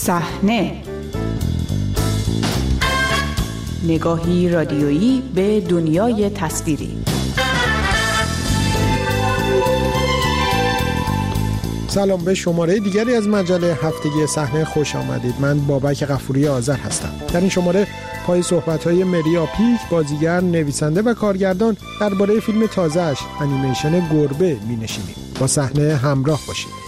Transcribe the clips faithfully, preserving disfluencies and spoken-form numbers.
صحنه، نگاهی رادیویی به دنیای تصویری. سلام، به شماره دیگری از مجله هفتگی صحنه خوش آمدید. من بابک غفوری آذر هستم. در این شماره پای صحبت‌های مری آپیک، بازیگر، نویسنده و کارگردان درباره فیلم تازه‌اش انیمیشن گربه می‌نشینیم. با صحنه همراه باشید.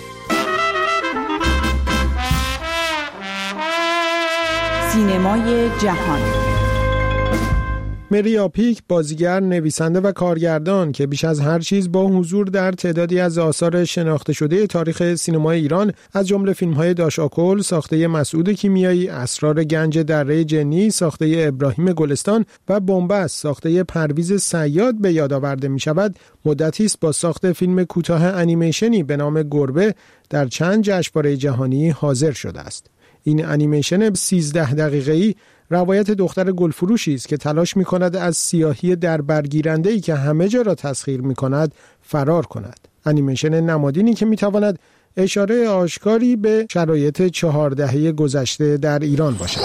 سینمای جهان. مری آپیک، بازیگر، نویسنده و کارگردان که بیش از هر چیز با حضور در تعدادی از آثار شناخته شده تاریخ سینمای ایران از جمله فیلم‌های داشاکل ساخته مسعود کیمیایی، اسرار گنج دره جنی ساخته ابراهیم گلستان و بنبست ساخته پرویز صیاد به یاد آورده می‌شود، مدتی است با ساخت فیلم کوتاه انیمیشنی به نام گربه در چند جشنواره جهانی حاضر شده است. این انیمیشن سیزده دقیقه‌ای روایت دختر گلفروشی است که تلاش می‌کند از سیاهی در برگیرنده‌ای که همه جا را تسخیر می‌کند فرار کند. انیمیشن نمادینی که می‌تواند اشاره آشکاری به شرایط چهار دهه گذشته در ایران باشد.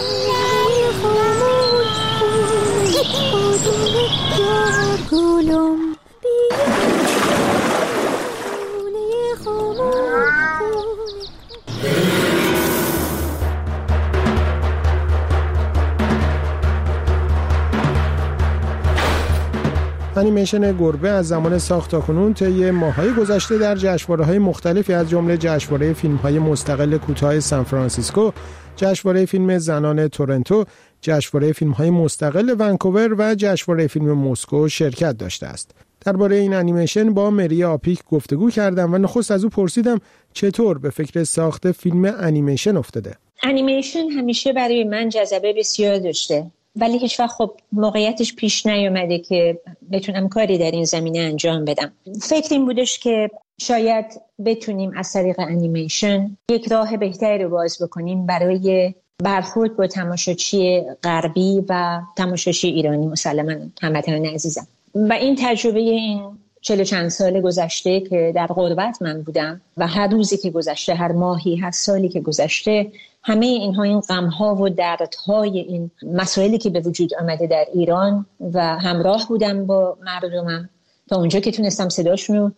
انیمیشن گربه از زمان ساخت تاکنون طی ماه‌های گذشته در جشنواره‌های مختلفی از جمله جشنواره فیلم‌های مستقل کوتاه سان فرانسیسکو، جشنواره فیلم زنان تورنتو، جشنواره فیلم‌های مستقل ونکوور و جشنواره فیلم مسکو شرکت داشته است. درباره این انیمیشن با مری آپیک گفتگو کردم و نخست از او پرسیدم چطور به فکر ساخت فیلم انیمیشن افتاده. انیمیشن همیشه برای من جذبه بسیار داشته، ولی هیچ وقت خب موقعیتش پیش نیومده که بتونم کاری در این زمینه انجام بدم. فکر این بودش که شاید بتونیم از طریق انیمیشن یک راه بهتری رو باز بکنیم برای برخورد با تماشاچی غربی و تماشاچی ایرانی، مسلماً هموطنان عزیزم. و این تجربه این چهل چند سال گذشته که در غربت من بودم و هر روزی که گذشته، هر ماهی، هر سالی که گذشته، همه اینها، این غم‌ها و دردهای این مسائلی که به وجود آمده در ایران و همراه بودم با مردمم تا اونجا که تونستم صداشون رو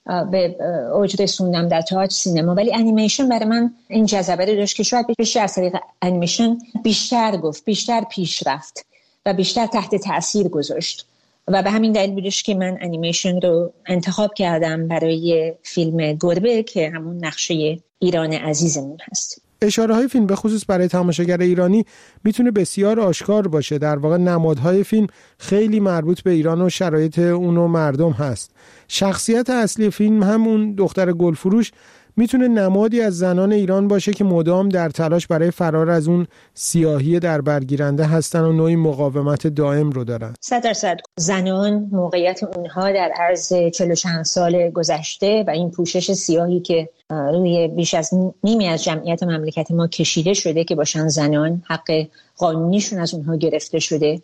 به اوج رسوندم در تئاتر، سینما. ولی انیمیشن برای من این جذبه رو داشت که شاید بشه از طریق انیمیشن بیشتر گفت، بیشتر پیشرفت و بیشتر تحت تأثیر گذاشت و به همین دلیل بودش که من انیمیشن رو انتخاب کردم برای فیلم گربه که همون نقشه ایران عزیزمون هست. اشاره های فیلم به خصوص برای تماشاگر ایرانی میتونه بسیار آشکار باشه. در واقع نمادهای فیلم خیلی مربوط به ایران و شرایط اون و مردم هست. شخصیت اصلی فیلم همون دختر گلفروش میتونه نمادی از زنان ایران باشه که مدام در تلاش برای فرار از اون سیاهی در برگیرنده هستن و نوعی مقاومت دائم رو دارن. صد درصد زنان، موقعیت اونها در عرض چهل و چند سال گذشته و این پوشش سیاهی که روی بیش از نیمی از جمعیت مملکت ما کشیده شده که باشن زنان، حق قانونیشون از اونها گرفته شده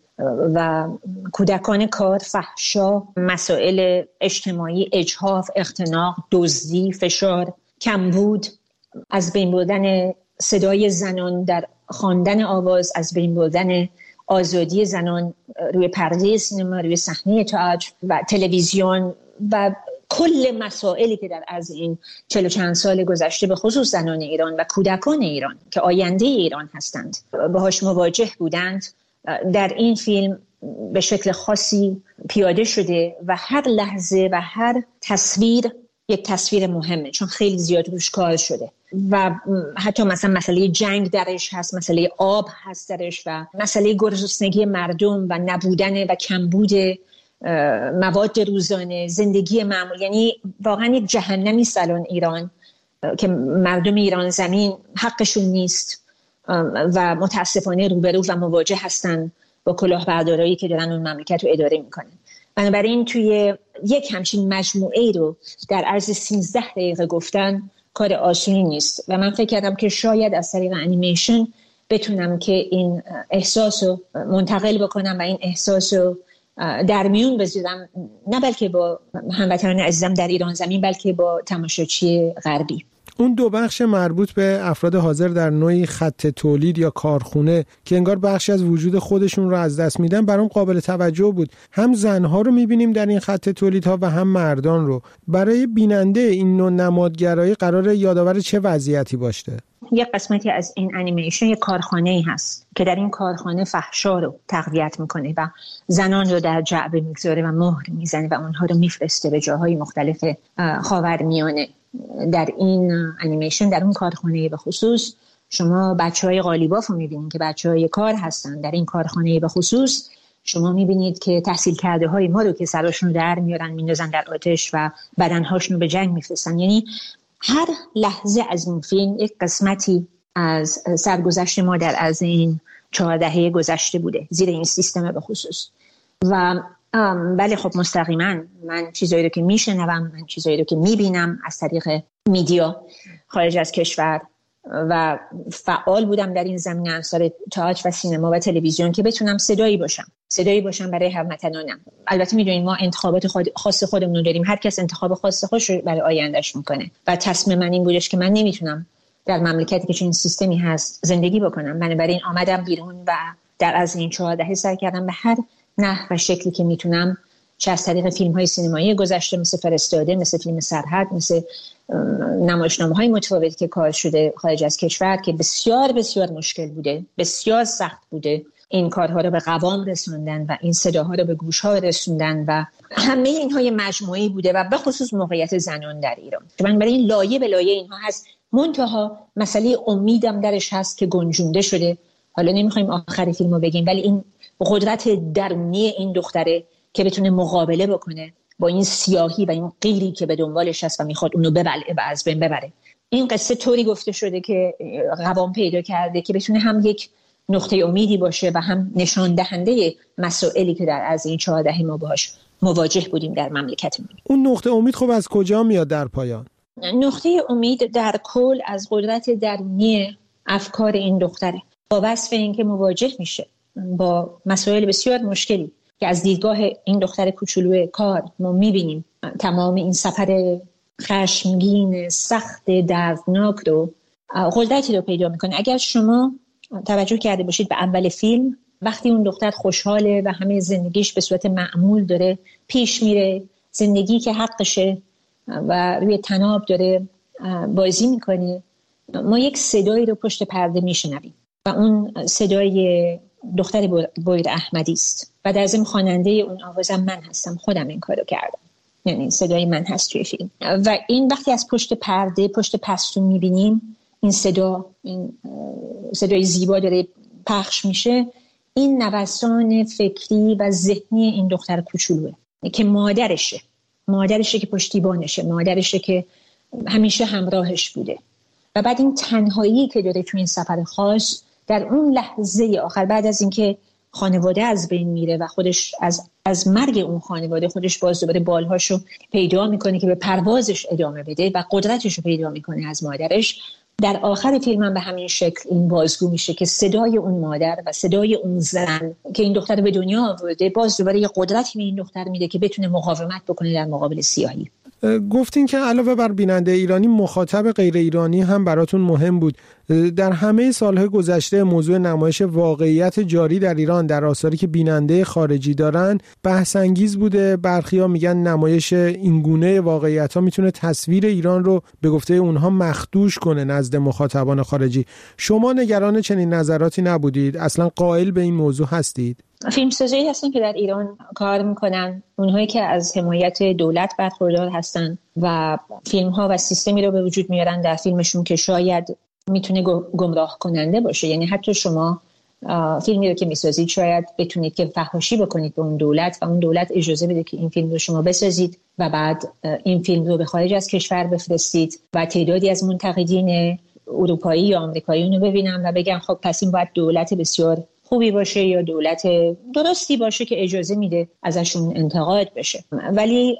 و کودکان کار، فحشا، مسائل اجتماعی، اجحاف، اختناق، دزدی، فشار، کمبود، از بین بردن صدای زنان در خواندن آواز، از بین بردن آزادی زنان روی پرده سینما، روی صحنه تئاتر و تلویزیون و کل مسائلی که در از این چهل و چند سال گذشته به خصوص زنان ایران و کودکان ایران که آینده ایران هستند باهاش مواجه بودند، در این فیلم به شکل خاصی پیاده شده و هر لحظه و هر تصویر یک تصویر مهمه، چون خیلی زیاد روش کار شده و حتی مثلا مسئله جنگ درش هست، مسئله آب هست درش و مسئله گرسنگی مردم و نبودن و کمبود مواد روزانه، زندگی معمول. یعنی واقعا یک جهنمی است الان ایران که مردم ایران زمین حقشون نیست و متاسفانه روبرو و مواجه هستن با کلاهبردارایی که دارن اون مملکت رو اداره میکنن. بنابراین توی یک همچین مجموعه رو در عرض سیزده دقیقه گفتن کار آسونی نیست و من فکر کردم که شاید از طریق انیمیشن بتونم که این احساس رو منتقل بکنم و این احساس رو در میون بذارم، نه بلکه با هموطنان عزیزم در ایران زمین، بلکه با تماشاچی غربی. اون دو بخش مربوط به افراد حاضر در نوعی خط تولید یا کارخونه که انگار بخشی از وجود خودشون رو از دست میدن برام قابل توجه بود. هم زنها رو میبینیم در این خط تولیدها و هم مردان رو. برای بیننده این نوع نمادگرایی قراره یادآور چه وضعیتی باشه؟ یک قسمتی از این انیمیشن یک کارخانه‌ای هست که در این کارخانه فحشا رو تقویت میکنه و زنان رو در جعبه میگذاره و مهر میزنه و اونها رو میفرسته به جاهای مختلف خاورمیانه. در این انیمیشن در اون کارخانه به خصوص شما بچهای قالیباف رو میبینید که بچهای کار هستن. در این کارخانه به خصوص شما میبینید که تحصیل کرده های ما رو که سراشون رو در میارن میندازن در آتش و بدنهاشون رو به جنگ میفرستن. یعنی هر لحظه از این فیلم یک قسمتی از سرگذشت ما در از این چهار دهه گذشته بوده زیر این سیستم به خصوص. و بله خب مستقیما من چیزایی رو که میشنوم، من چیزایی رو که میبینم از طریق میدیا خارج از کشور و فعال بودم در این زمینه انصار تئاتر و سینما و تلویزیون که بتونم صدایی باشم صدایی باشم برای هموطنانم. البته میدونید ما انتخابات خود خاص خودمون رو داریم، هر کس انتخاب خاص خودش رو برای آیندهش میکنه و تصمیم من این بودش که من نمیتونم در مملکتی که چنین سیستمی هست زندگی بکنم. بنابراین آمدم بیرون و در از این چهار دهه سعی کردم به هر نحو و شکلی که میتونم، چه از طریق فیلم های سینمایی گذشته مثل فرستاده، مثل فیلم سرحد، مثل نمایشنامه های متفاوتی که کار شده خارج از کشور که بسیار بسیار مشکل بوده، بسیار سخت بوده، این کارها رو به قوام رسوندن و این صداها رو به گوش ها رسوندن و همه اینها یه مجموعی بوده و به خصوص موقعیت زنان در ایران. من برای این لایه به لایه اینها هست. منتها مسئله امیدم درش هست که گنجونده شده. حالا نمیخوایم آخر فیلمو بگیم، ولی این قدرت درونی این دختره که بتونه مقابله بکنه با این سیاهی و این قیری که به دنبالش هست و میخواد اونو ببلعه و از بین ببره. این قصه طوری گفته شده که قوام پیدا کرده که بتونه هم یک نقطه امیدی باشه و هم نشان دهنده مسائلی که در از این چهار دهه ما باهاش مواجه بودیم در مملکتمون. اون نقطه امید خب از کجا میاد در پایان؟ نقطه امید در کل از قدرت درونی افکار این دختره با وصف این که مواجه میشه با مسائل بسیار مشکلی که از دیدگاه این دختر کوچولوی کار ما میبینیم. تمام این سفر خشمگین سخت دردناک رو قدرتی رو پیدا میکنه. اگر شما توجه کرده باشید به اول فیلم، وقتی اون دختر خوشحاله و همه زندگیش به صورت معمول داره پیش میره، زندگی که حقشه و روی تناب داره بازی میکنه، ما یک صدایی رو پشت پرده میشنویم و اون صدای دختر بویر احمدی است و در ضمن خواننده اون آوازم من هستم، خودم این کارو کردم، یعنی صدای من هست توی فیلم. و این وقتی از پشت پرده پشت پستون میبینیم این صدا، این صدای زیبا داره پخش میشه، این نوسان فکری و ذهنی این دختر کوچولوه که مادرشه مادرشه که پشتیبانشه، مادرشه که همیشه همراهش بوده. و بعد این تنهایی که داره تو این سفر خاص در اون لحظه آخر بعد از اینکه خانواده از بین میره و خودش از از مرگ اون خانواده خودش باز دوباره بالهاشو پیدا میکنه که به پروازش ادامه بده و قدرتشو پیدا میکنه از مادرش. در آخر فیلم هم به همین شکل این بازگو میشه که صدای اون مادر و صدای اون زن که این دختر به دنیا آورده باز دوباره یه قدرتی به این دختر میده که بتونه مقاومت بکنه در مقابل سیاهی. گفتین که علاوه بر بیننده ایرانی مخاطب غیر ایرانی هم براتون مهم بود. در همه سالهای گذشته موضوع نمایش واقعیت جاری در ایران در آثاری که بیننده خارجی دارن بحث انگیز بوده. برخیا میگن نمایش این گونه واقعیت‌ها میتونه تصویر ایران رو به گفته اونها مخدوش کنه نزد مخاطبان خارجی. شما نگران چنین نظراتی نبودید؟ اصلا قائل به این موضوع هستید؟ فیلمسازایی هستن که در ایران کار میکنن، اونهایی که از حمایت دولت برخوردار هستن و فیلم ها و سیستمی رو به وجود میارن در فیلمشون که شاید میتونه گمراه کننده باشه. یعنی حتی شما فیلمی رو که میسازید شاید بتونید که فحاشی بکنید به اون دولت و اون دولت اجازه بده که این فیلم رو شما بسازید و بعد این فیلم رو به خارج از کشور بفرستید و تعدادی از منتقدین اروپایی یا آمریکایی اون رو ببینن و بگن خب پس این باید دولت بسیار خوبی باشه یا دولت درستی باشه که اجازه میده ازشون انتقاد بشه. ولی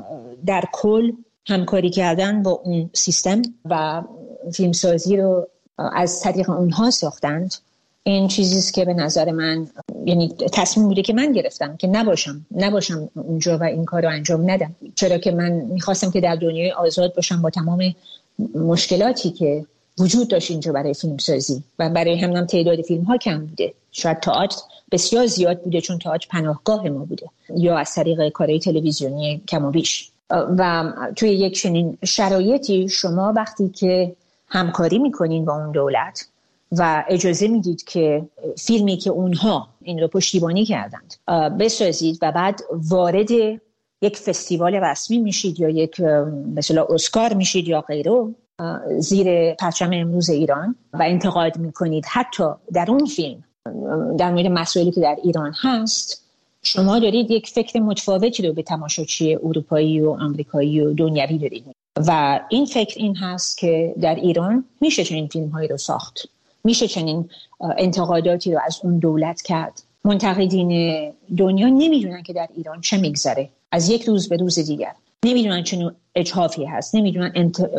در کل همکاری کردن با اون سیستم و فیلمسازی رو از طریق اونها ساختند، این چیزیست که به نظر من یعنی تصمیم بوده که من گرفتم که نباشم نباشم اونجا و این کار رو انجام ندم، چرا که من میخواستم که در دنیای آزاد باشم با تمام مشکلاتی که وجود داشت اینجا برای فیلمسازی و برای همین تعداد فیلم ها کم بوده. شاید تئاتر بسیار زیاد بوده چون تئاتر پناهگاه ما بوده، یا از طریق کارهای تلویزیونی کم و بیش. و توی یک چنین شرایطی شما وقتی که همکاری میکنین با اون دولت و اجازه میدید که فیلمی که اونها این رو پشتیبانی کردند بسازید و بعد وارد یک فستیوال رسمی میشید یا یک مثلا اسکار میشید یا غیره زیر پرچم امروز ایران و انتقاد میکنید حتی در اون فیلم در مورد مسائلی که در ایران هست، شما دارید یک فکر متفاوتی رو به تماشاچی اروپایی و آمریکایی و دنیوی دارید. و این فکر این هست که در ایران میشه چنین فیلم‌هایی رو ساخت، میشه چنین انتقاداتی رو از اون دولت کرد. منتقدین دنیا نمیدونن که در ایران چه میگذره از یک روز به روز دیگر، نمیدونن چه اجحافی هست، نمیدونن انت...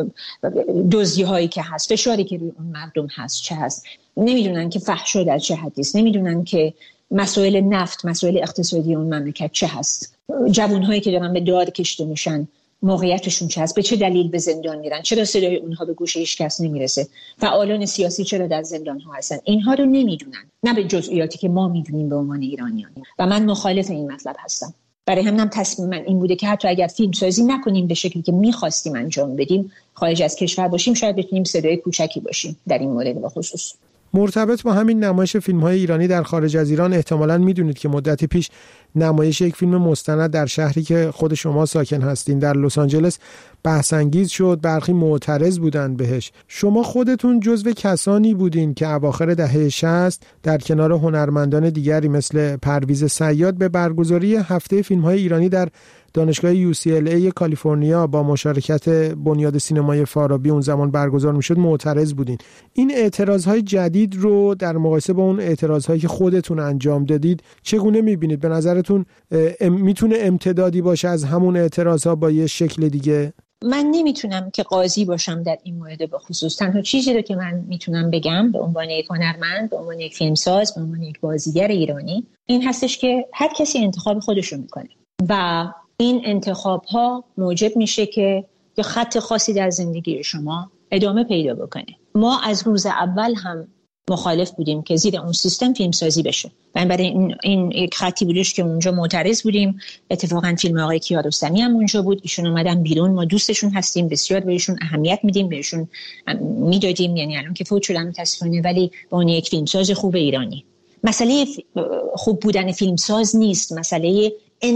دزدی هایی که هست، فشاری که روی اون مردم هست چه هست، نمیدونن که فحشا در چه حدی است، نمیدونن که مسائل نفت، مسائل اقتصادی اون مملکت چه هست، جوان هایی که دارن به دار کشته میشن موقعیتشون چه هست، به چه دلیل به زندان میرن، چرا صدای اونها به گوش هیچ کس نمیرسه، فعالان سیاسی چرا در زندان ها هستن. اینها رو نمیدونن، نه به جزئیاتی که ما میدونیم به عنوان ایرانیان. و من مخالف این مطلب هستم. برای همینم تصمیم من این بوده که حتی اگر فیلم سازی نکنیم به شکلی که می‌خواستیم انجام بدیم، خارج از کشور باشیم، شاید بتونیم صدای کوچکی باشیم در این مورد به خصوص. مرتبط با همین نمایش فیلم‌های ایرانی در خارج از ایران، احتمالاً می‌دونید که مدتی پیش نمایش یک فیلم مستند در شهری که خود شما ساکن هستین در لس آنجلس بحث انگیز شد، برخی معترض بودن بهش. شما خودتون جزو کسانی بودین که اواخر دهه شصت در کنار هنرمندان دیگری مثل پرویز صیاد به برگزاری هفته فیلم‌های ایرانی در دانشگاه یو سی ال ای کالیفرنیا با مشارکت بنیاد سینمای فارابی اون زمان برگزار میشد معترض بودین. این اعتراضهای جدید رو در مقایسه با اون اعتراضهایی که خودتون انجام دادید چگونه میبینید؟ به نظرتون میتونه امتدادی باشه از همون اعتراضها با یه شکل دیگه؟ من نمیتونم که قاضی باشم در این مورد به خصوص. تنها چیزی رو که من میتونم بگم به عنوان یک هنرمند، به عنوان یک فیلمساز، به عنوان یک بازیگر ایرانی این هستش که هر کسی انتخاب خودش رو میکنه و این انتخاب ها موجب میشه که یه خط خاصی در زندگی شما ادامه پیدا بکنه. ما از روز اول هم مخالف بودیم که زیر اون سیستم فیلم سازی بشه. برای این این یک خطی بودش که اونجا معترض بودیم. اتفاقا فیلم آقای کیارستمی هم اونجا بود. ایشون اومدن بیرون، ما دوستشون هستیم، بسیار بهشون اهمیت میدیم، بهشون میدادیم. یعنی الان که فوت شدن متاسفانه، ولی با اون یک فیلمساز خوب ایرانی. مسئله خوب بودن فیلمساز نیست، مسئله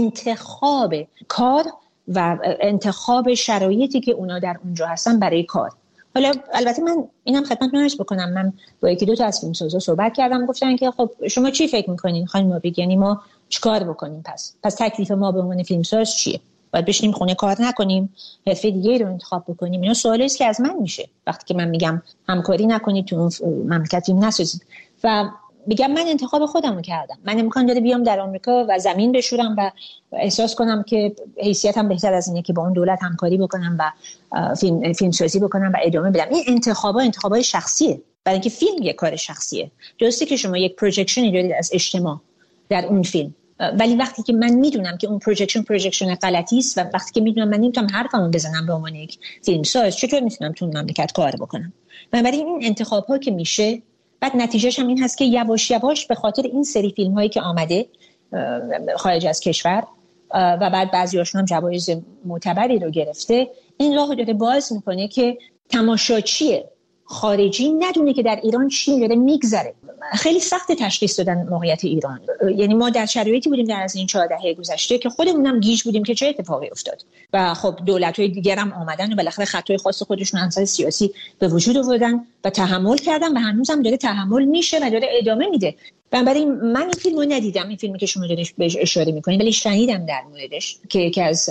انتخاب کار و انتخاب شرایطی که اونا در اونجا هستن برای کار. حالا البته من اینم خدمتتون عرض بکنم، من با یکی دو تا از فیلمسازا صحبت کردم، گفتن که خب شما چی فکر می‌کنین خانم بگید، یعنی ما چیکار بکنیم؟ پس پس تکلیف ما به عنوان فیلمساز چیه؟ باید بشینیم خونه کار نکنیم، حرفه دیگه رو انتخاب بکنیم؟ اینا سوالی است که از من میشه وقتی که من میگم همکاری نکنید تو اون مملکت فیلم نسازید. و میگم من انتخاب خودم رو کردم. من امکان داره بیام در آمریکا و زمین بشورم و احساس کنم که حیثیتم بهتر از اینه که با اون دولت همکاری بکنم و فیلم فیلم سازی بکنم و ادامه بدم. این انتخابا انتخابای شخصیه، برای اینکه فیلم یک کار شخصیه. درسته که شما یک پروژکشنی دارید از اجتماع در اون فیلم، ولی وقتی که من میدونم که اون پروژکشن پروژکشن غلطی است و وقتی که میدونم من نمیتونم حرفمو بزنم به عنوان یک فیلمساز، چطور میتونم تو مملکت کار بکنم؟ بنابراین این انتخاب‌ها که میشه، بعد نتیجهش هم این هست که یواش یواش به خاطر این سری فیلم هایی که آمده خارج از کشور و بعد بعضیاشون هم جوایز معتبری رو گرفته، این راه رو داره باز میکنه که تماشاچی خارجی ندونه که در ایران چی داره میگذره. خیلی سخت تشخیص دادن موقعیت ایران. یعنی ما در شرایطی بودیم در از این چهار دهه گذشته که خودمون هم گیج بودیم که چه اتفاقی افتاد و خب دولت‌های دیگر هم آمدن و بالاخره خطای خاص خودشون از نظر سیاسی به وجود آوردن و تحمل کردن و هنوزم داره تحمل میشه و داره ادامه میده. بنابراین من این فیلمو ندیدم، این فیلمی که شما دارید بهش اشاره میکنید، ولی شنیدم در موردش که یکی از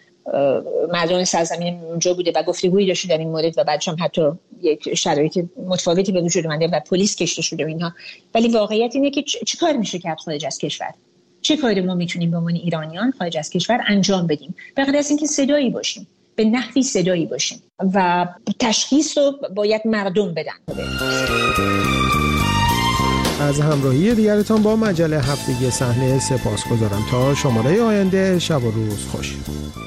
مردم سرزمین اونجا بوده و گفتگویی داشته در این مورد و بعدش هم حتی یک شرایط متفاوتی به وجود اومده و پلیس کشته شده و اینها. ولی واقعیت اینه که چه کار میشه کرد خارج از کشور؟ چه کاری ما میتونیم به عنوان ایرانیان خارج از کشور انجام بدیم؟ به غیر از اینکه صدایی باشیم، به نحوی صدایی باشیم و تشخیص رو باید مردم بدن. از همراهی دیگرتان با مجله هفتگی صحنه سپاسگزارم. تا شماره آینده، شب و روز خوش.